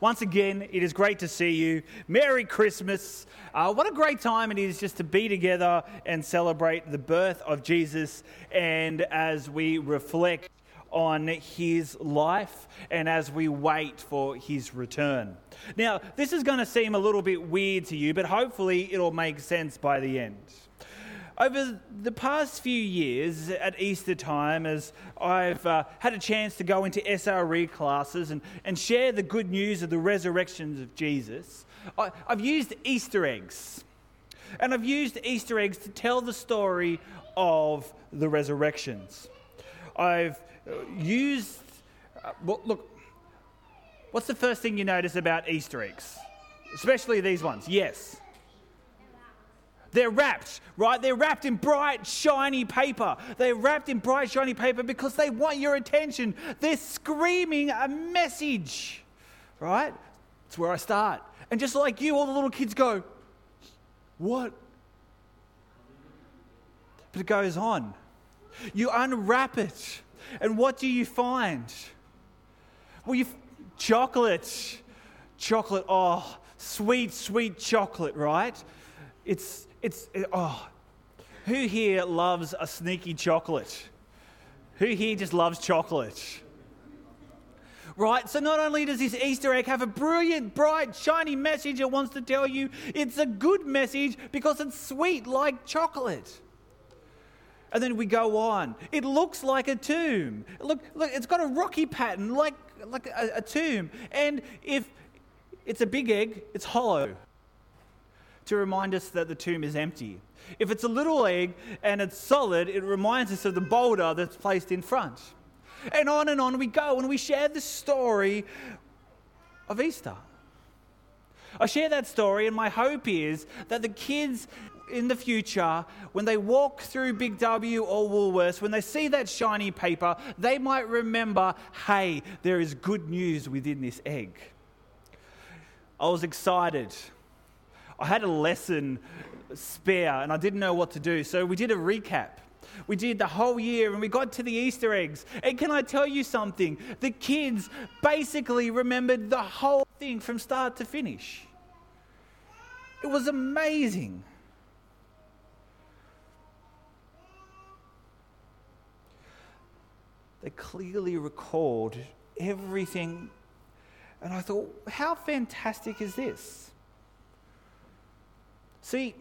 Once again, it is great to see you. Merry Christmas. What a great time it is just to be together and celebrate the birth of Jesus, and as we reflect on his life and as we wait for his return. Now, this is going to seem a little bit weird to you, but hopefully it'll make sense by the end. Over the past few years at Easter time, as I've had a chance to go into SRE classes and share the good news of the resurrections of Jesus, I've used Easter eggs. And I've used Easter eggs to tell the story of the resurrections. I've used... look, what's the first thing you notice about Easter eggs? Especially these ones. Yes. They're wrapped, right? They're wrapped in bright, shiny paper. They're wrapped in bright, shiny paper because they want your attention. They're screaming a message, right? That's where I start. And just like you, all the little kids go, what? But it goes on. You unwrap it. And what do you find? Well, chocolate. Chocolate, oh, sweet, sweet chocolate, right? Who here loves a sneaky chocolate? Who here just loves chocolate? Right, so not only does this Easter egg have a brilliant, bright, shiny message it wants to tell you, it's a good message because it's sweet like chocolate. And then we go on. It looks like a tomb. Look, it's got a rocky pattern like a tomb. And if it's a big egg, it's hollow, to remind us that the tomb is empty. If it's a little egg and it's solid, it reminds us of the boulder that's placed in front. And on we go, and we share the story of Easter. I share that story, and my hope is that the kids in the future, when they walk through Big W or Woolworths, when they see that shiny paper, they might remember, hey, there is good news within this egg. I was excited. I had a lesson spare and I didn't know what to do. So we did a recap. We did the whole year and we got to the Easter eggs. And can I tell you something? The kids basically remembered the whole thing from start to finish. It was amazing. They clearly recalled everything. And I thought, how fantastic is this? See,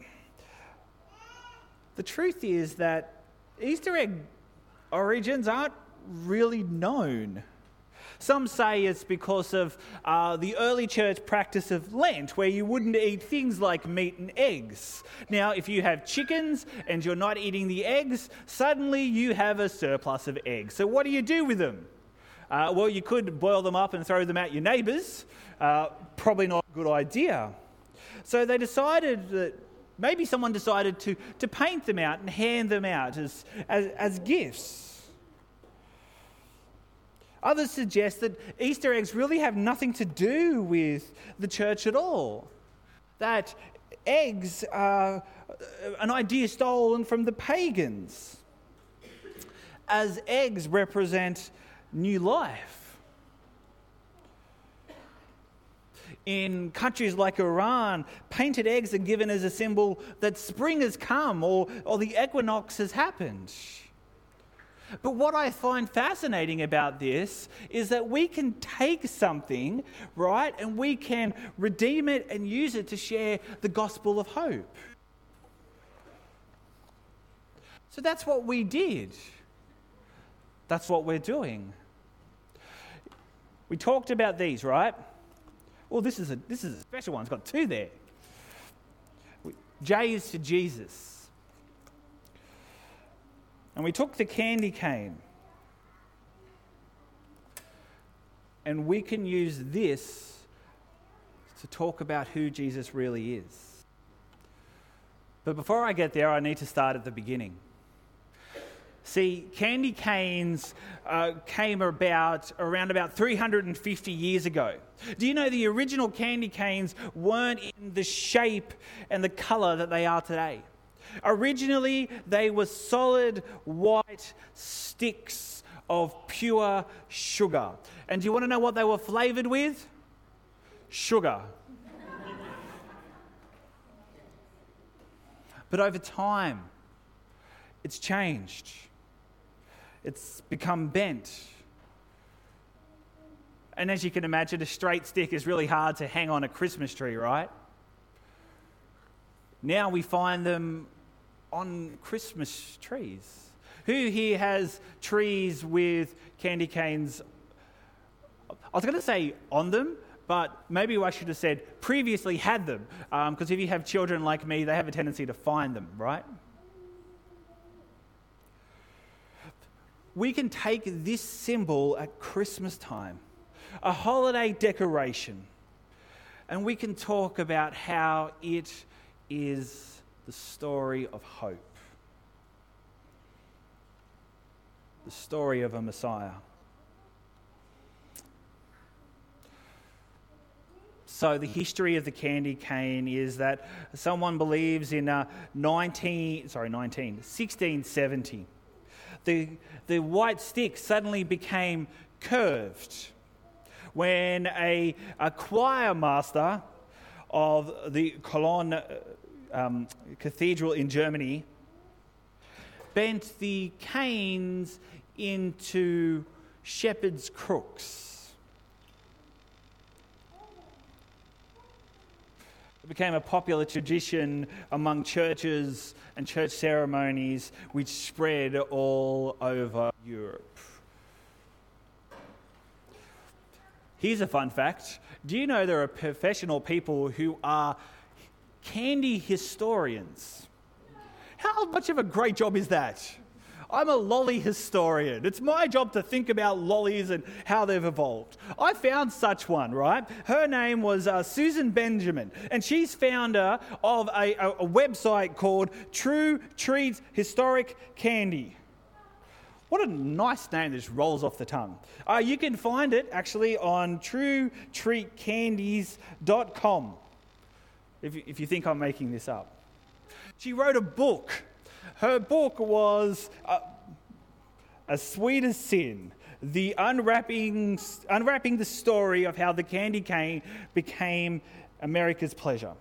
the truth is that Easter egg origins aren't really known. Some say it's because of the early church practice of Lent, where you wouldn't eat things like meat and eggs. Now, if you have chickens and you're not eating the eggs, suddenly you have a surplus of eggs. So what do you do with them? Well, you could boil them up and throw them at your neighbours. Probably not a good idea. So they decided that maybe someone decided to paint them out and hand them out as gifts. Others suggest that Easter eggs really have nothing to do with the church at all. That eggs are an idea stolen from the pagans, as eggs represent new life. In countries like Iran, painted eggs are given as a symbol that spring has come or the equinox has happened. But what I find fascinating about this is that we can take something, right, and we can redeem it and use it to share the gospel of hope. So that's what we did. That's what we're doing. We talked about these, right? Well, this is a special one. It's got two there. J is for Jesus. And we took the candy cane. And we can use this to talk about who Jesus really is. But before I get there, I need to start at the beginning. See, candy canes came around about 350 years ago. Do you know the original candy canes weren't in the shape and the colour that they are today? Originally, they were solid white sticks of pure sugar. And do you want to know what they were flavoured with? sugar. But over time, it's changed. It's become bent. And as you can imagine, a straight stick is really hard to hang on a Christmas tree, right? Now we find them on Christmas trees. Who here has trees with candy canes? I was going to say on them, but maybe I should have said previously had them, because if you have children like me, they have a tendency to find them, right? We can take this symbol at Christmas time, a holiday decoration, and we can talk about how it is the story of hope, the story of a Messiah. So the history of the candy cane is that someone believes in 1670, the white stick suddenly became curved when a choir master of the Cologne Cathedral in Germany bent the canes into shepherd's crooks. It became a popular tradition among churches and church ceremonies which spread all over Europe. Here's a fun fact. Do you know there are professional people who are candy historians? How much of a great job is that? I'm a lolly historian. It's my job to think about lollies and how they've evolved. I found such one, right? Her name was Susan Benjamin, and she's founder of a website called True Treats Historic Candy. What a nice name that just rolls off the tongue. You can find it actually on truetreatcandies.com if you think I'm making this up. She wrote a book. Her book was As Sweet as Sin, the unwrapping the story of how the candy cane became America's pleasure.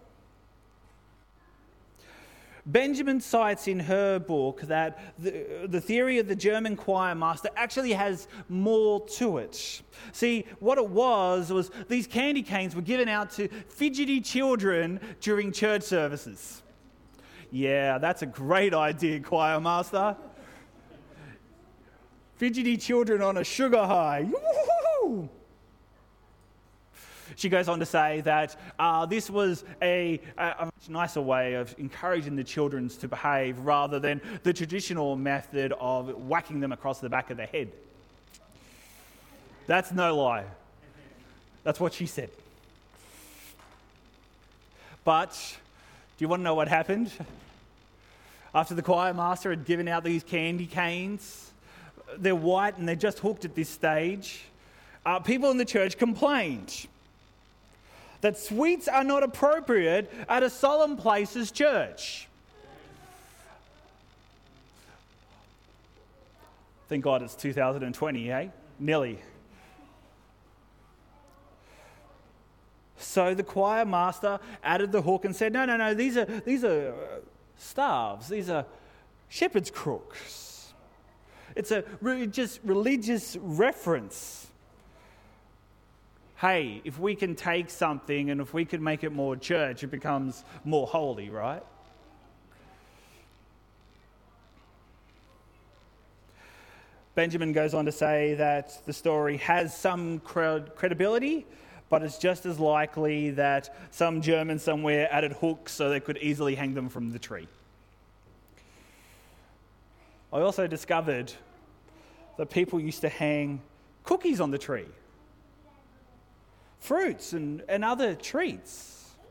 Benjamin cites in her book that the theory of the German choir master actually has more to it. See, what it was these candy canes were given out to fidgety children during church services. Yeah, that's a great idea, choir master. Fidgety children on a sugar high. Woo-hoo-hoo! She goes on to say that this was a much nicer way of encouraging the children to behave rather than the traditional method of whacking them across the back of the head. That's no lie. That's what she said. But do you want to know what happened? After the choir master had given out these candy canes, they're white and they're just hooked at this stage, people in the church complained that sweets are not appropriate at a solemn places church. Thank God it's 2020, eh? Nearly. So the choir master added the hook and said, no, these are staves. These are shepherd's crooks. It's a just religious reference. Hey, if we can take something and if we can make it more church, it becomes more holy, right? Benjamin goes on to say that the story has some credibility, but it's just as likely that some German somewhere added hooks so they could easily hang them from the tree. I also discovered that people used to hang cookies on the tree, fruits and other treats.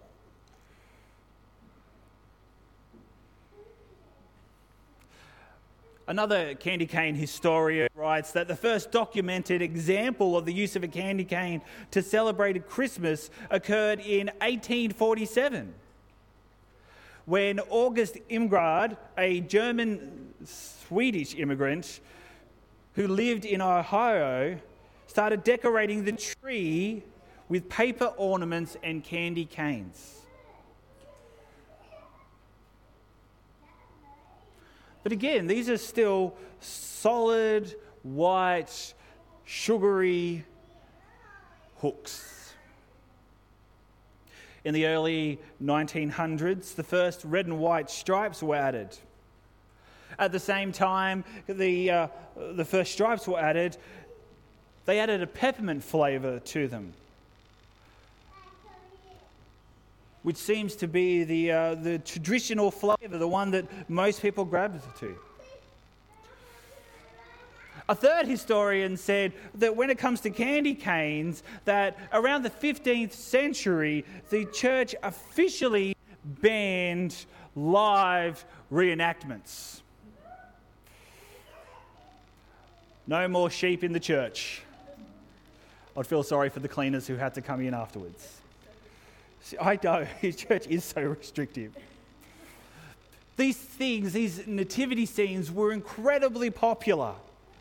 Another candy cane historian writes that the first documented example of the use of a candy cane to celebrate Christmas occurred in 1847, when August Imgrad, a German-Swedish immigrant who lived in Ohio, started decorating the tree with paper ornaments and candy canes. But again, these are still solid, white, sugary hooks. In the early 1900s, the first red and white stripes were added. At the same time the first stripes were added, they added a peppermint flavour to them, which seems to be the traditional flavour, the one that most people grabbed to. A third historian said that when it comes to candy canes, that around the 15th century, the church officially banned live reenactments. No more sheep in the church. I'd feel sorry for the cleaners who had to come in afterwards. I know, his church is so restrictive. These things, these nativity scenes were incredibly popular.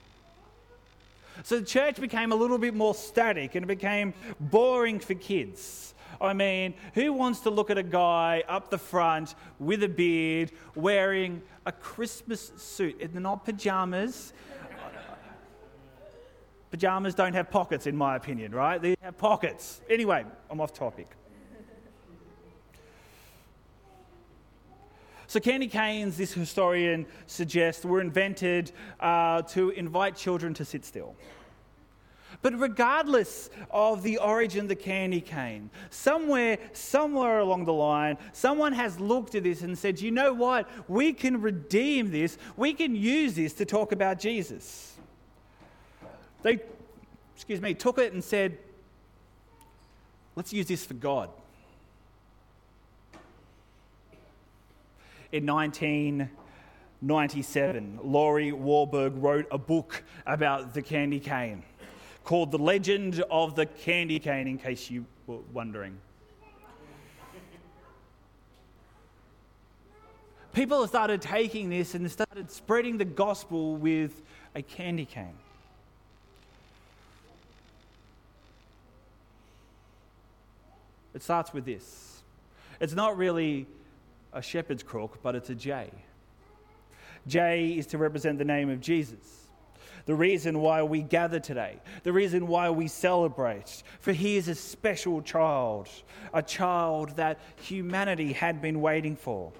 So the church became a little bit more static and it became boring for kids. I mean, who wants to look at a guy up the front with a beard wearing a Christmas suit? They're not pajamas. Pajamas don't have pockets, in my opinion, right? They have pockets. Anyway, I'm off topic. So candy canes, this historian suggests, were invented to invite children to sit still. But regardless of the origin of the candy cane, somewhere along the line, someone has looked at this and said, you know what? We can redeem this. We can use this to talk about Jesus. They, took it and said, let's use this for God. In 1997, Laurie Warburg wrote a book about the candy cane called The Legend of the Candy Cane, in case you were wondering. People started taking this and started spreading the gospel with a candy cane. It starts with this. It's not really a shepherd's crook, but it's a J. J is to represent the name of Jesus. The reason why we gather today, the reason why we celebrate, for he is a special child, a child that humanity had been waiting for.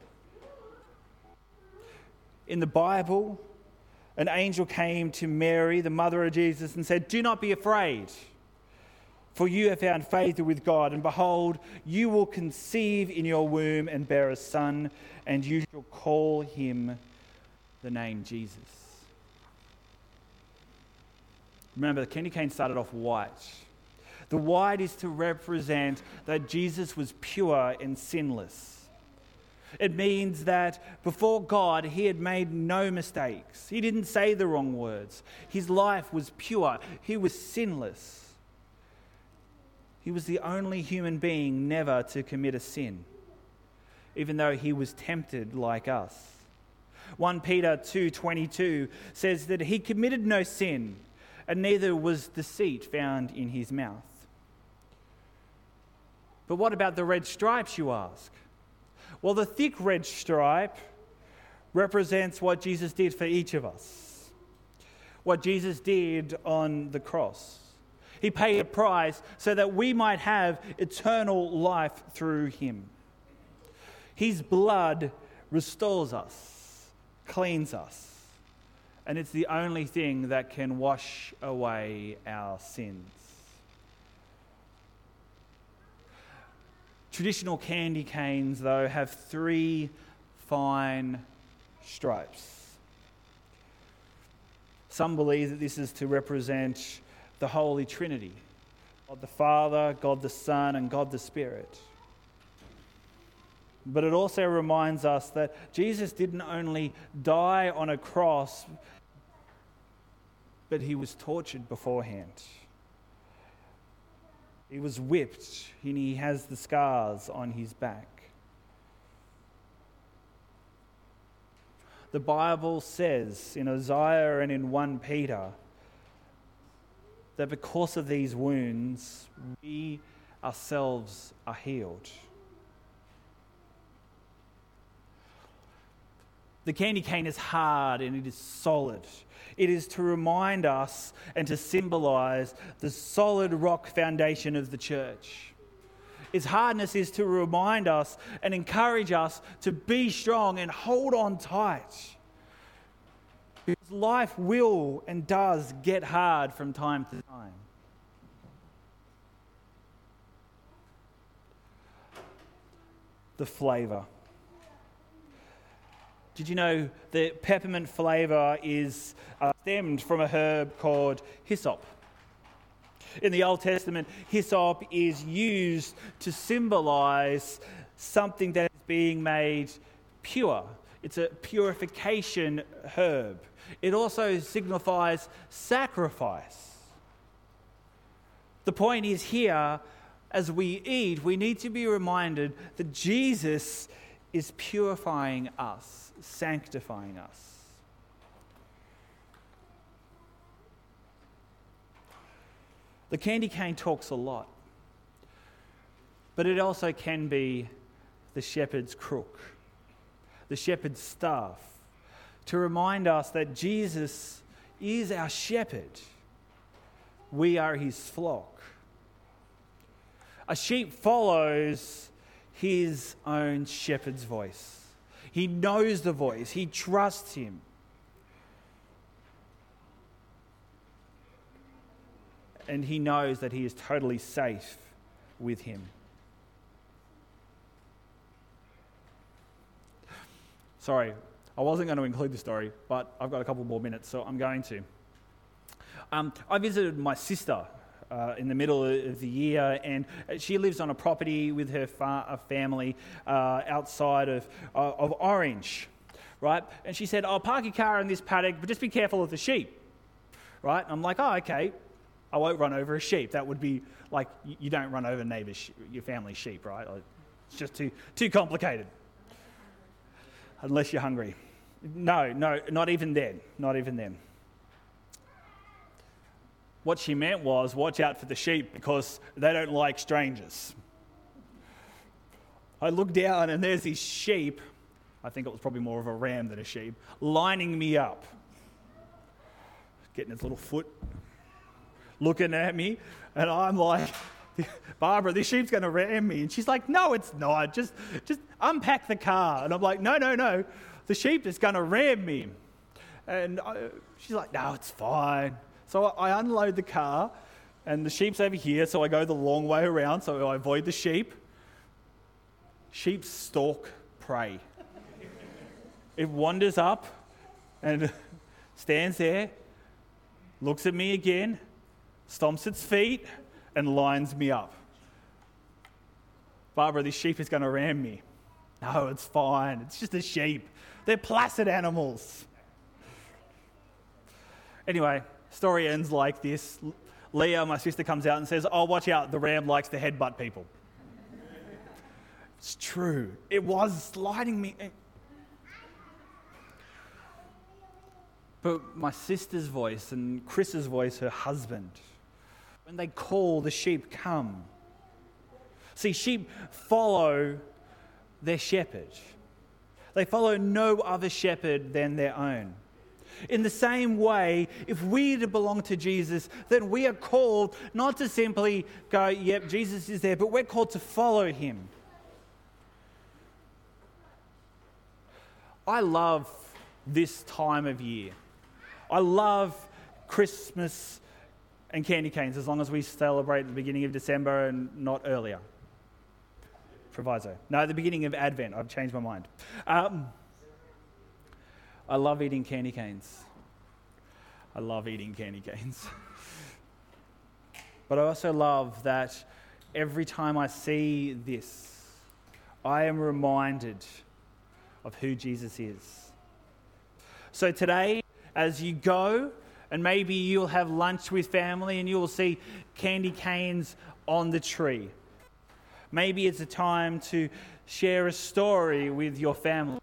In the Bible, an angel came to Mary, the mother of Jesus, and said, "Do not be afraid, for you have found favor with God, and behold, you will conceive in your womb and bear a son, and you shall call him the name Jesus." Remember, the candy cane started off white. The white is to represent that Jesus was pure and sinless. It means that before God, he had made no mistakes. He didn't say the wrong words. His life was pure. He was sinless. He was the only human being never to commit a sin, even though he was tempted like us. 1 Peter 2:22 says that he committed no sin, and neither was deceit found in his mouth. But what about the red stripes, you ask? Well, the thick red stripe represents what Jesus did for each of us, what Jesus did on the cross. He paid a price so that we might have eternal life through him. His blood restores us, cleans us, and it's the only thing that can wash away our sins. Traditional candy canes, though, have 3 fine stripes. Some believe that this is to represent the Holy Trinity, God the Father, God the Son, and God the Spirit. But it also reminds us that Jesus didn't only die on a cross, but he was tortured beforehand. He was whipped, and he has the scars on his back. The Bible says in Isaiah and in 1 Peter that because of these wounds, we ourselves are healed. The candy cane is hard and it is solid. It is to remind us and to symbolize the solid rock foundation of the church. Its hardness is to remind us and encourage us to be strong and hold on tight. Because life will and does get hard from time to time. The flavour. Did you know that peppermint flavour is stemmed from a herb called hyssop? In the Old Testament, hyssop is used to symbolise something that is being made pure. It's a purification herb. It also signifies sacrifice. The point is here, as we eat, we need to be reminded that Jesus is purifying us, sanctifying us. The candy cane talks a lot, but it also can be the shepherd's crook, the shepherd's staff, to remind us that Jesus is our shepherd. We are his flock. A sheep follows his own shepherd's voice. He knows the voice. He trusts him. And he knows that he is totally safe with him. Sorry, I wasn't going to include the story, but I've got a couple more minutes, so I'm going to. I visited my sister in the middle of the year, and she lives on a property with her family outside of Orange, right? And she said, "I'll park your car in this paddock, but just be careful of the sheep," right? I'm like, "Oh, okay. I won't run over a sheep." That would be like, you don't run over neighbours, your family's sheep, right? It's just too complicated. Unless you're hungry. No, not even then. Not even then. What she meant was, watch out for the sheep because they don't like strangers. I looked down and there's this sheep, I think it was probably more of a ram than a sheep, lining me up. Getting its little foot, looking at me, and I'm like, "Barbara, this sheep's going to ram me." And she's like, "No, it's not. Just unpack the car." And I'm like, No. The sheep is going to ram me. And she's like, "No, it's fine." So I unload the car, and the sheep's over here, so I go the long way around, so I avoid the sheep. Sheep stalk prey. It wanders up and stands there, looks at me again, stomps its feet, and lines me up. "Barbara, this sheep is going to ram me." "No, it's fine. It's just a sheep. They're placid animals." Anyway, story ends like this. Leah, my sister, comes out and says, "Oh, watch out, the ram likes to headbutt people." It's true. It was sliding me. But my sister's voice and Chris's voice, her husband, when they call, the sheep come. See, sheep follow their shepherd. They follow no other shepherd than their own. In the same way, if we are to belong to Jesus, then we are called not to simply go, "Yep, Jesus is there," but we're called to follow him. I love this time of year. I love Christmas and candy canes as long as we celebrate at the beginning of December and not earlier. Proviso. No, the beginning of Advent. I've changed my mind. I love eating candy canes. I love eating candy canes. But I also love that every time I see this, I am reminded of who Jesus is. So today, as you go, and maybe you'll have lunch with family and you'll see candy canes on the tree. Maybe it's a time to share a story with your family.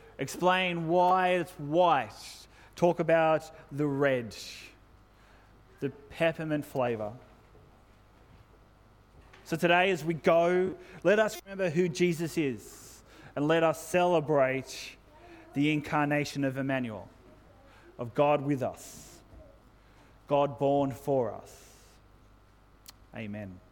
Explain why it's white. Talk about the red. the peppermint flavour. So today as we go, let us remember who Jesus is and let us celebrate the incarnation of Emmanuel, of God with us, God born for us. Amen.